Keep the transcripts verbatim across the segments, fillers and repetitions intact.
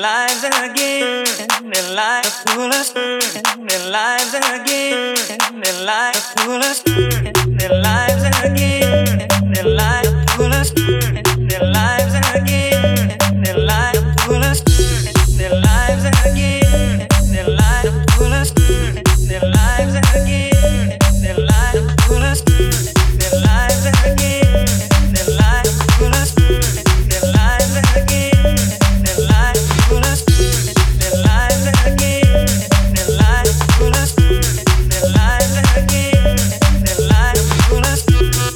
lives again, their lives full of, their lives again, their lives full of, their lives again, their lives full of, their lives again, their lives full of, their lives again, their lives full of, their lives again, their lives full of, their lives again, their lives full of, their lives again, their lives full of, their lives again, their lives full of, their lives again, their lives full of.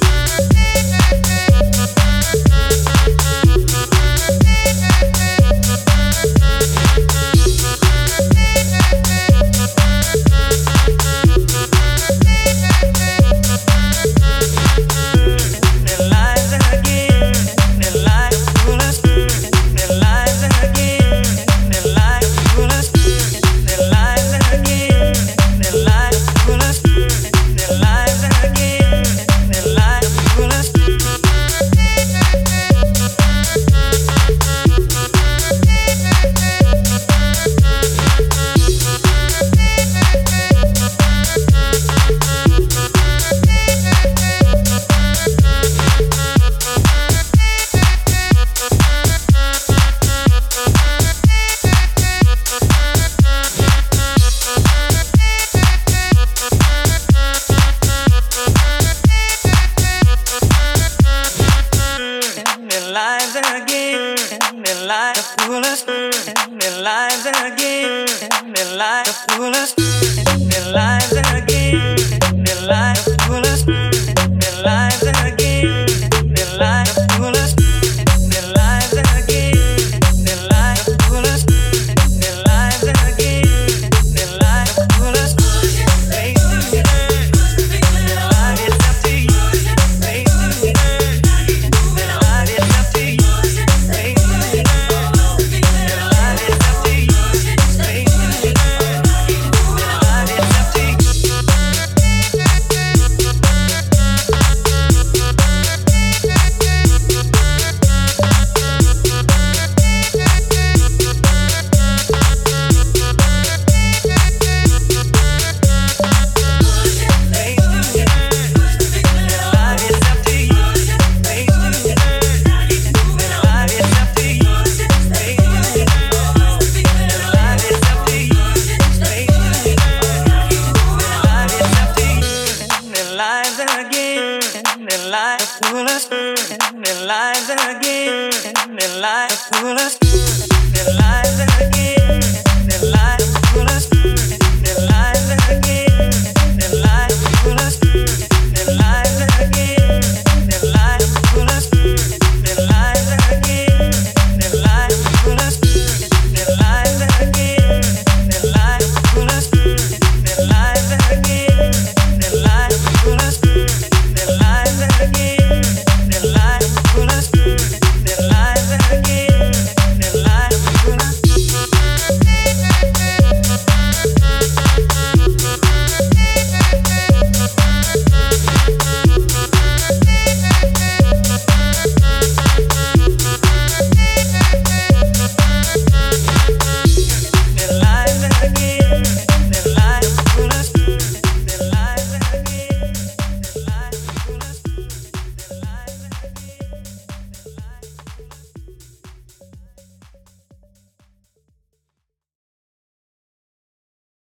Lives again, their lives full of, their lives again, their lives full of, their lives again, their lives full of.